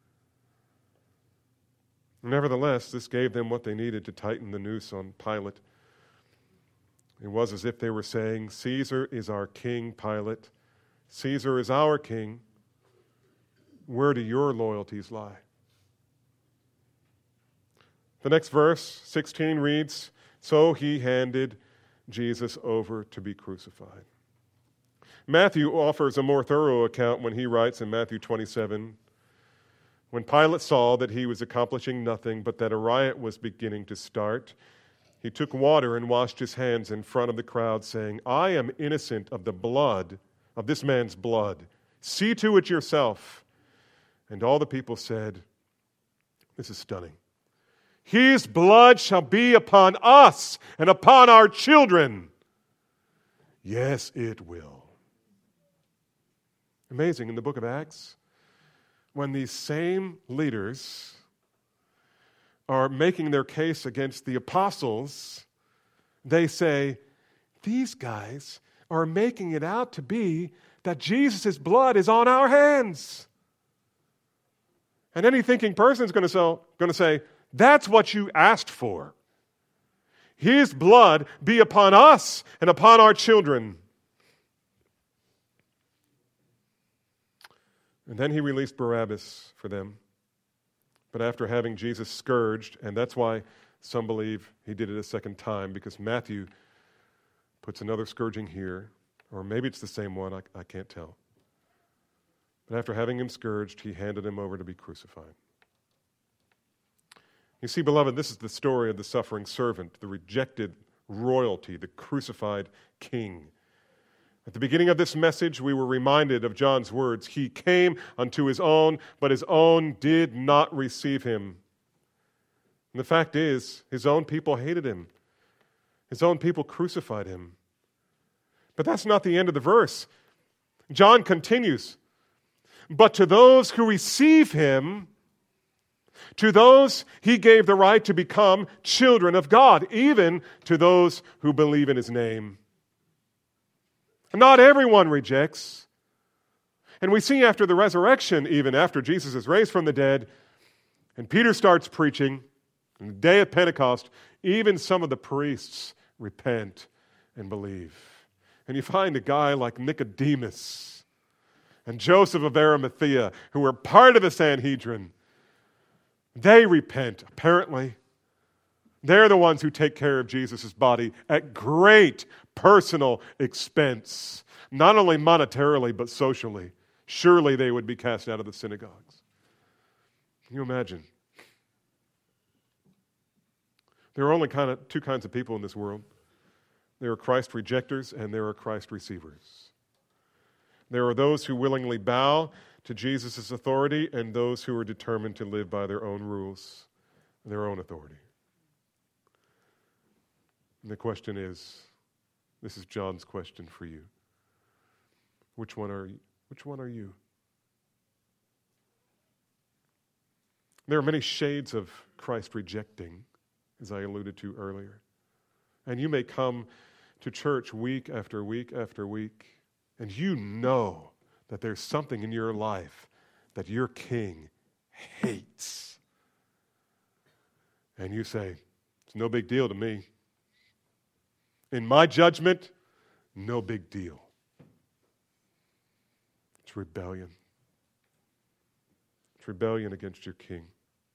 Nevertheless, this gave them what they needed to tighten the noose on Pilate. It was as if they were saying, Caesar is our king, Pilate. Caesar is our king. Where do your loyalties lie? The next verse, 16, reads, so he handed Jesus over to be crucified. Matthew offers a more thorough account when he writes in Matthew 27, when Pilate saw that he was accomplishing nothing but that a riot was beginning to start, he took water and washed his hands in front of the crowd, saying, I am innocent of the blood, of this man's blood. See to it yourself. And all the people said, this is stunning, his blood shall be upon us and upon our children. Yes, it will. Amazing, in the book of Acts, when these same leaders are making their case against the apostles, they say, these guys are making it out to be that Jesus' blood is on our hands. And any thinking person is going to say, that's what you asked for. His blood be upon us and upon our children. And then he released Barabbas for them. But after having Jesus scourged, and that's why some believe he did it a second time, because Matthew puts another scourging here, or maybe it's the same one, I can't tell. But after having him scourged, he handed him over to be crucified. You see, beloved, this is the story of the suffering servant, the rejected royalty, the crucified king. At the beginning of this message, we were reminded of John's words. He came unto his own, but his own did not receive him. And the fact is, his own people hated him. His own people crucified him. But that's not the end of the verse. John continues. But to those who receive him, to those he gave the right to become children of God, even to those who believe in his name. Not everyone rejects. And we see after the resurrection, even after Jesus is raised from the dead, and Peter starts preaching, on the day of Pentecost, even some of the priests repent and believe. And you find a guy like Nicodemus and Joseph of Arimathea, who were part of the Sanhedrin. They repent, apparently. They're the ones who take care of Jesus' body at great personal expense, not only monetarily, but socially. Surely they would be cast out of the synagogues. Can you imagine? There are only two kinds of people in this world. There are Christ rejectors and there are Christ receivers. There are those who willingly bow to Jesus' authority and those who are determined to live by their own rules, their own authority. And the question is, this is John's question for you. Which one are you? Which one are you? There are many shades of Christ rejecting, as I alluded to earlier. And you may come to church week after week after week, and you know that there's something in your life that your king hates. And you say, it's no big deal to me. In my judgment, no big deal. It's rebellion. It's rebellion against your king.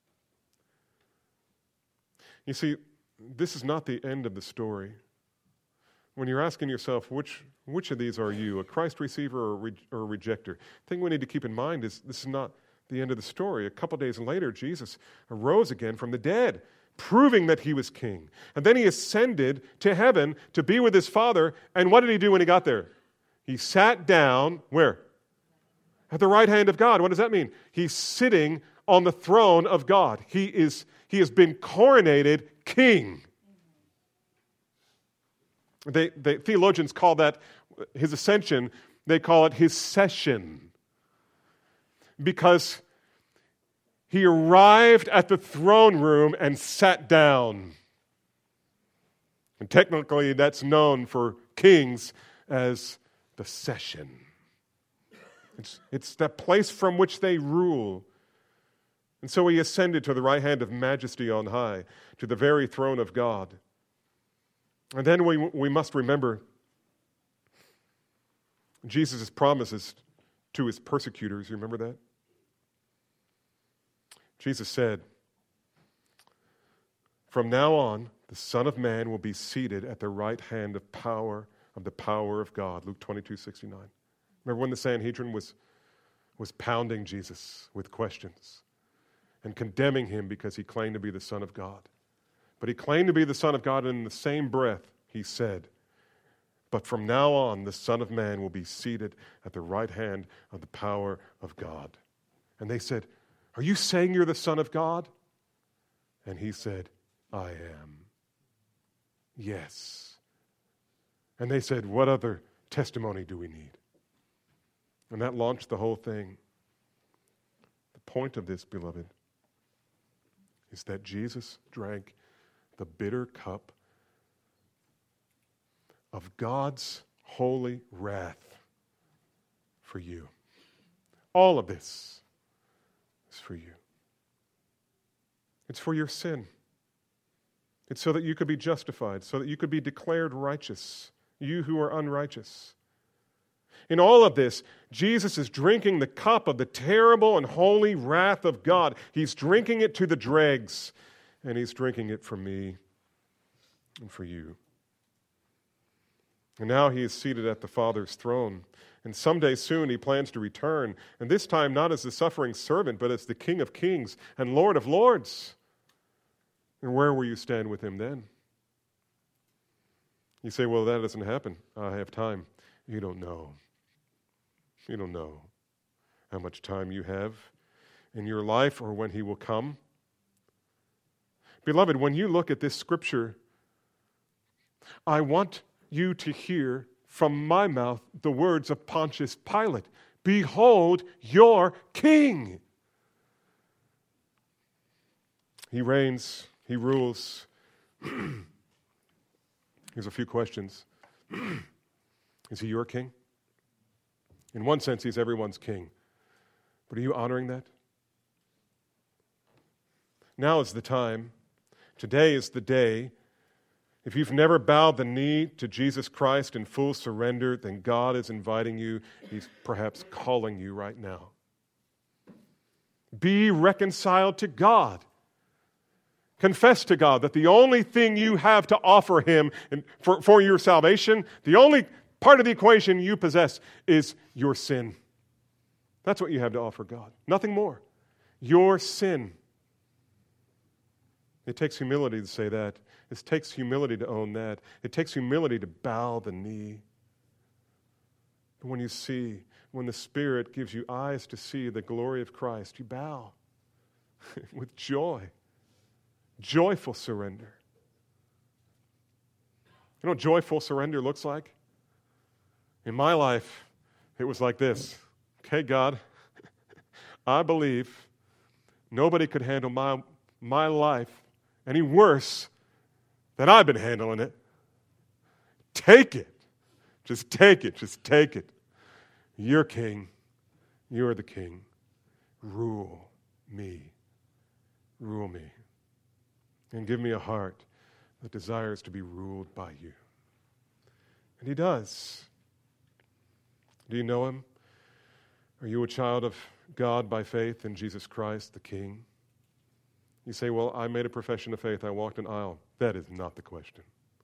You see, this is not the end of the story. When you're asking yourself, which of these are you, a Christ receiver or a rejecter? The thing we need to keep in mind is this is not the end of the story. A couple days later, Jesus arose again from the dead, proving that he was king. And then he ascended to heaven to be with his Father. And what did he do when he got there? He sat down, where? At the right hand of God. What does that mean? He's sitting on the throne of God. He has been coronated king. The theologians call that his ascension, they call it his session. Because he arrived at the throne room and sat down. And technically that's known for kings as the session. It's that place from which they rule. And so he ascended to the right hand of majesty on high, to the very throne of God. And then we must remember Jesus' promises to his persecutors. You remember that? Jesus said, "From now on, the Son of Man will be seated at the right hand of the power of God." Luke 22:69. Remember when the Sanhedrin was pounding Jesus with questions and condemning him because he claimed to be the Son of God. But he claimed to be the Son of God, and in the same breath he said, "But from now on, the Son of Man will be seated at the right hand of the power of God." And they said, "Are you saying you're the Son of God?" And he said, "I am." Yes. And they said, "What other testimony do we need?" And that launched the whole thing. The point of this, beloved, is that Jesus drank the bitter cup of God's holy wrath for you. All of this is for you. It's for your sin. It's so that you could be justified, so that you could be declared righteous, you who are unrighteous. In all of this, Jesus is drinking the cup of the terrible and holy wrath of God. He's drinking it to the dregs, and he's drinking it for me and for you. And now he is seated at the Father's throne. And someday soon he plans to return, and this time not as the suffering servant, but as the King of Kings and Lord of Lords. And where will you stand with him then? You say, "Well, that doesn't happen. I have time." You don't know. You don't know how much time you have in your life or when he will come. Beloved, when you look at this scripture, I want you to hear from my mouth the words of Pontius Pilate. "Behold your king." He reigns, he rules. Here's a few questions. Is he your king? In one sense, he's everyone's king. But are you honoring that? Now is the time. Today is the day. If you've never bowed the knee to Jesus Christ in full surrender, then God is inviting you. He's perhaps calling you right now. Be reconciled to God. Confess to God that the only thing you have to offer him for your salvation, the only part of the equation you possess is your sin. That's what you have to offer God. Nothing more. Your sin. It takes humility to say that. It takes humility to own that. It takes humility to bow the knee. And when the Spirit gives you eyes to see the glory of Christ, you bow with joy. Joyful surrender. You know what joyful surrender looks like? In my life, it was like this. Okay, God, I believe Nobody could handle my life any worse than I've been handling it. Take it. Just take it. Just take it. You're king. You're the king. Rule me. Rule me. And give me a heart that desires to be ruled by you. And he does. Do you know him? Are you a child of God by faith in Jesus Christ, the King? You say, well, I made a profession of faith. I walked an aisle. That is not the question.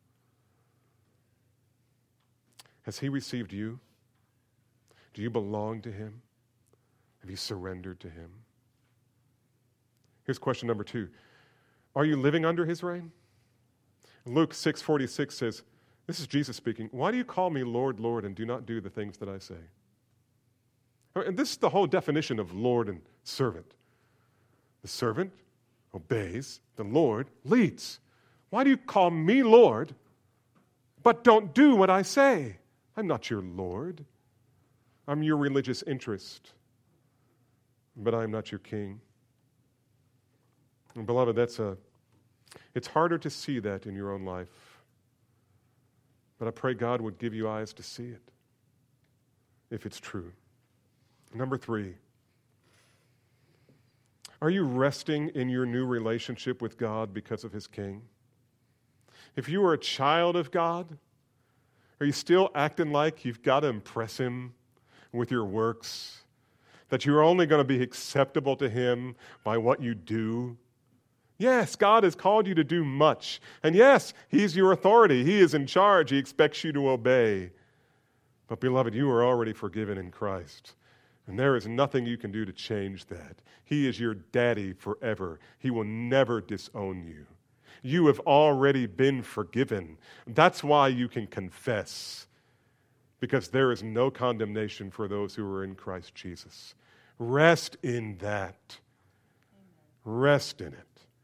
Has he received you? Do you belong to him? Have you surrendered to him? Here's question number 2. Are you living under his reign? Luke 6:46 says, this is Jesus speaking, why do you call me Lord, Lord, and do not do the things that I say? And this is the whole definition of Lord and servant. The servant obeys, the Lord leads. Why do you call me Lord, but don't do what I say? I'm not your Lord. I'm your religious interest, but I'm not your king. And beloved, it's harder to see that in your own life. But I pray God would give you eyes to see it, if it's true. Number 3, are you resting in your new relationship with God because of his King? If you are a child of God, are you still acting like you've got to impress him with your works? That you're only going to be acceptable to him by what you do? Yes, God has called you to do much. And yes, he's your authority. He is in charge. He expects you to obey. But beloved, you are already forgiven in Christ. And there is nothing you can do to change that. He is your daddy forever. He will never disown you. You have already been forgiven. That's why you can confess. Because there is no condemnation for those who are in Christ Jesus. Rest in that. Rest in it.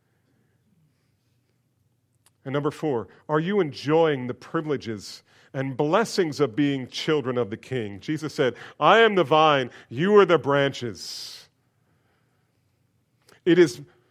And number 4, are you enjoying the privileges and blessings of being children of the King? Jesus said, I am the vine, you are the branches. In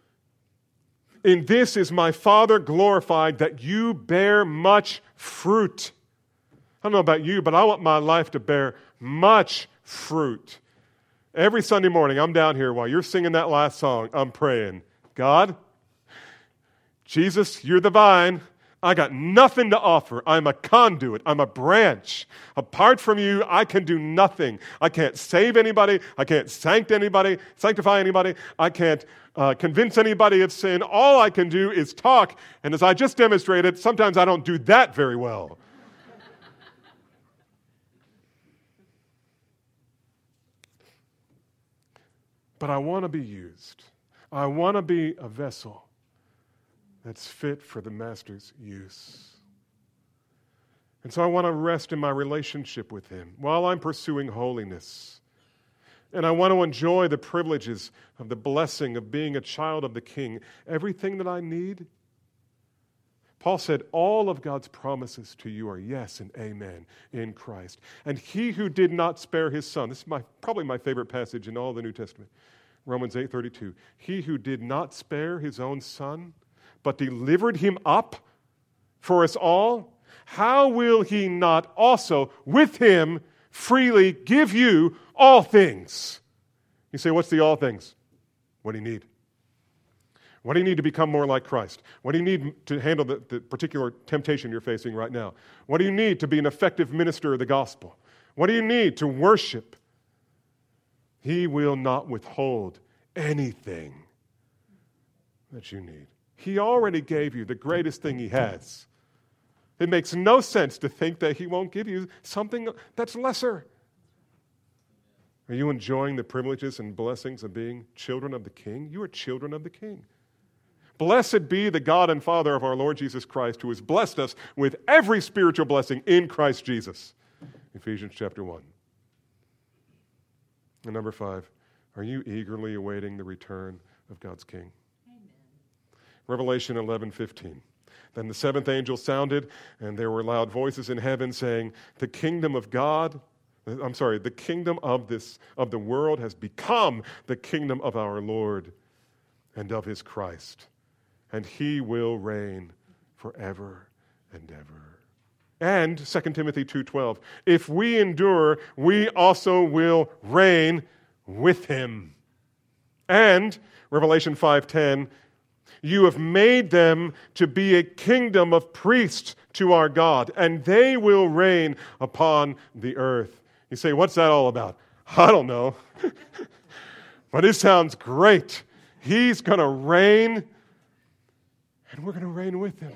this is my Father glorified, that you bear much fruit. I don't know about you, but I want my life to bear much fruit. Every Sunday morning, I'm down here while you're singing that last song, I'm praying, God, Jesus, you're the vine. I got nothing to offer. I'm a conduit. I'm a branch. Apart from you, I can do nothing. I can't save anybody. I can't sanctify anybody. I can't convince anybody of sin. All I can do is talk. And as I just demonstrated, sometimes I don't do that very well. But I want to be used. I want to be a vessel that's fit for the Master's use. And so I want to rest in my relationship with him while I'm pursuing holiness. And I want to enjoy the privileges of the blessing of being a child of the King. Everything that I need. Paul said, all of God's promises to you are yes and amen in Christ. And he who did not spare his son, this is probably my favorite passage in all the New Testament, Romans 8:32. He who did not spare his own son, but delivered him up for us all, how will he not also with him freely give you all things? You say, what's the all things? What do you need? What do you need to become more like Christ? What do you need to handle the particular temptation you're facing right now? What do you need to be an effective minister of the gospel? What do you need to worship? He will not withhold anything that you need. He already gave you the greatest thing he has. It makes no sense to think that he won't give you something that's lesser. Are you enjoying the privileges and blessings of being children of the King? You are children of the King. Blessed be the God and Father of our Lord Jesus Christ, who has blessed us with every spiritual blessing in Christ Jesus. Ephesians chapter 1. And number 5, are you eagerly awaiting the return of God's King? Revelation 11:15. Then the seventh angel sounded, and there were loud voices in heaven saying, the kingdom of the world has become the kingdom of our Lord and of his Christ, and he will reign forever and ever. And 2 Timothy 2:12, if we endure, we also will reign with him. And Revelation 5:10, you have made them to be a kingdom of priests to our God, and they will reign upon the earth. You say, what's that all about? I don't know. But it sounds great. He's going to reign, and we're going to reign with him.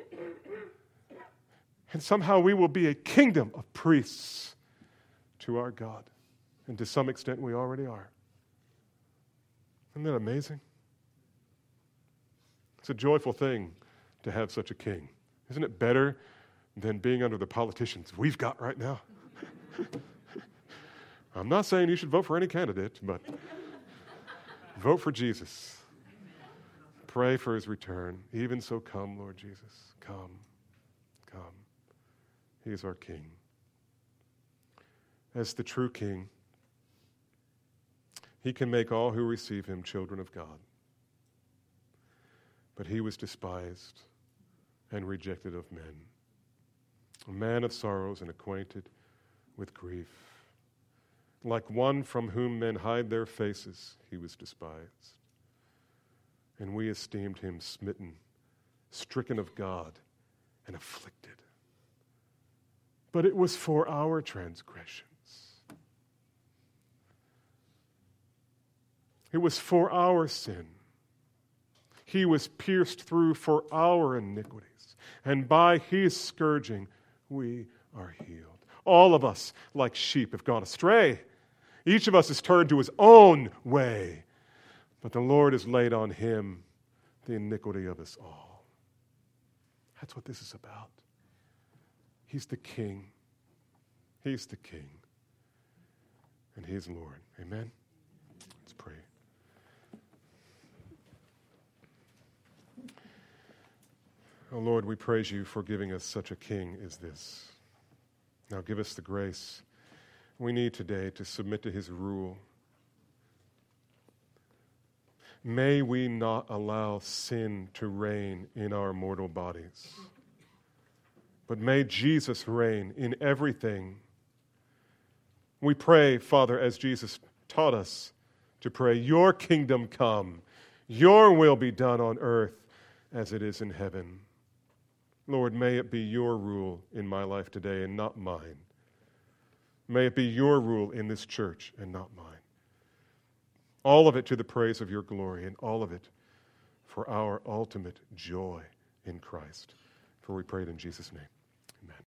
And somehow we will be a kingdom of priests to our God. And to some extent, we already are. Isn't that amazing? It's a joyful thing to have such a king. Isn't it better than being under the politicians we've got right now? I'm not saying you should vote for any candidate, but vote for Jesus. Pray for his return. Even so, come, Lord Jesus. Come. Come. He is our King. As the true King, he can make all who receive him children of God. But he was despised and rejected of men, a man of sorrows and acquainted with grief. Like one from whom men hide their faces, he was despised. And we esteemed him smitten, stricken of God, and afflicted. But it was for our transgressions. It was for our sin. He was pierced through for our iniquities, and by his scourging we are healed. All of us, like sheep, have gone astray. Each of us has turned to his own way, but the Lord has laid on him the iniquity of us all. That's what this is about. He's the King. He's the King. And he's Lord. Amen? Let's pray. Oh Lord, we praise you for giving us such a King as this. Now give us the grace we need today to submit to his rule. May we not allow sin to reign in our mortal bodies, but may Jesus reign in everything. We pray, Father, as Jesus taught us to pray, your kingdom come, your will be done on earth as it is in heaven. Lord, may it be your rule in my life today and not mine. May it be your rule in this church and not mine. All of it to the praise of your glory, and all of it for our ultimate joy in Christ. For we pray it in Jesus' name.